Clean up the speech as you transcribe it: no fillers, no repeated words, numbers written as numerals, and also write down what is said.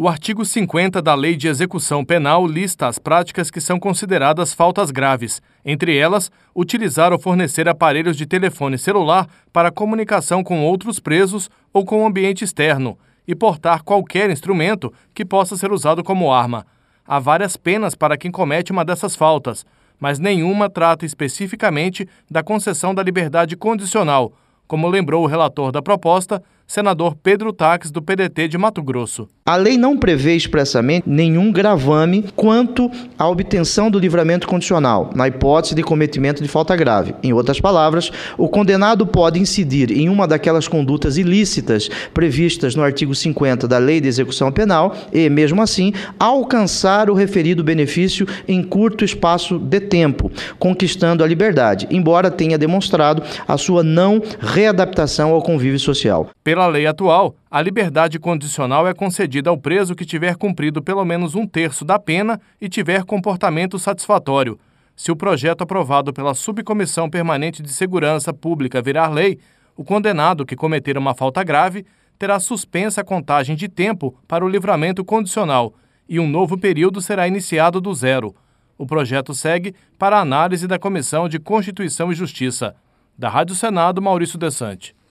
O artigo 50 da Lei de Execução Penal lista as práticas que são consideradas faltas graves, entre elas, utilizar ou fornecer aparelhos de telefone celular para comunicação com outros presos ou com o ambiente externo, e portar qualquer instrumento que possa ser usado como arma. Há várias penas para quem comete uma dessas faltas, mas nenhuma trata especificamente da concessão da liberdade condicional, como lembrou o relator da proposta, senador Pedro Taques, do PDT de Mato Grosso. A lei não prevê expressamente nenhum gravame quanto à obtenção do livramento condicional, na hipótese de cometimento de falta grave. Em outras palavras, o condenado pode incidir em uma daquelas condutas ilícitas previstas no artigo 50 da Lei de Execução Penal e, mesmo assim, alcançar o referido benefício em curto espaço de tempo, conquistando a liberdade, embora tenha demonstrado a sua não readaptação ao convívio social. Pela lei atual, a liberdade condicional é concedida ao preso que tiver cumprido pelo menos 1/3 da pena e tiver comportamento satisfatório. Se o projeto aprovado pela Subcomissão Permanente de Segurança Pública virar lei, o condenado que cometer uma falta grave terá suspensa a contagem de tempo para o livramento condicional e um novo período será iniciado do zero. O projeto segue para a análise da Comissão de Constituição e Justiça. Da Rádio Senado, Maurício Desante.